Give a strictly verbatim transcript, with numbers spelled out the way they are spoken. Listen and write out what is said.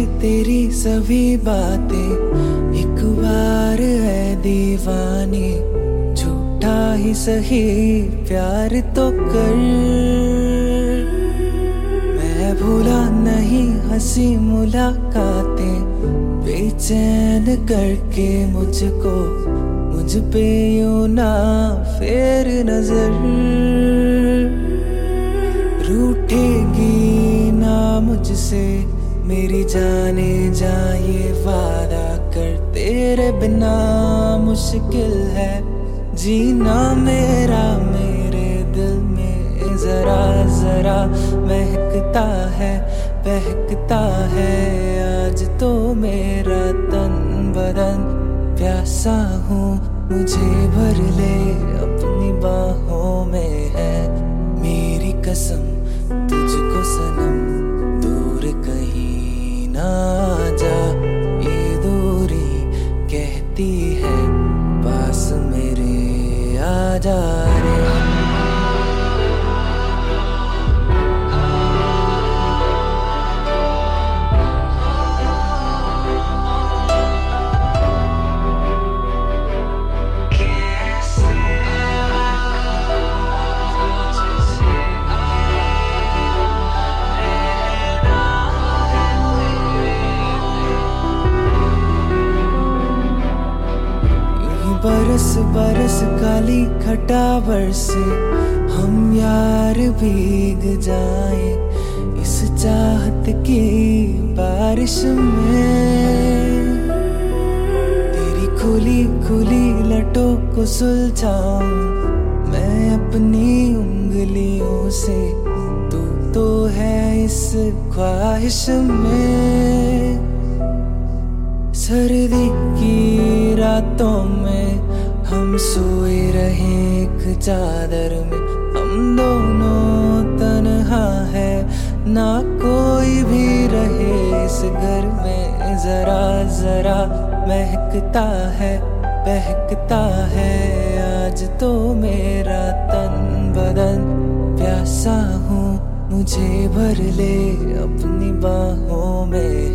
तेरी सभी बातें एक बार है दीवानी, झूठा ही सही प्यार तो कर। मैं भूला नहीं हंसी मुलाकातें, बेचैन करके मुझको, मुझ पे यूं ना फेर नजर। रूठेगी ना मुझसे मेरी जाने जा, ये वादा कर, तेरे बिना मुश्किल है जीना मेरा। मेरे दिल में जरा जरा महकता है, बहकता है आज तो मेरा तन बदन। प्यासा हूँ मुझे भर ले अपनी बाहों में, है मेरी कसम तुझको सनम, दूर कहीं ना जा। ये दूरी कहती है पास मेरे आ जा रे। बरस बरस काली खटा बरसे, हम यार भीग जाए इस चाहत की बारिश में। तेरी खुली खुली लटों को सुलझाऊं मैं अपनी उंगलियों से, तू तो है इस ख्वाहिश में। सर्दी की रातों में हम सोए रहे एक चादर में, हम दोनों तन्हा है ना कोई भी रहे इस घर में। जरा जरा महकता है, बहकता है आज तो मेरा तन बदन। प्यासा हूँ मुझे भर ले अपनी बाहों में।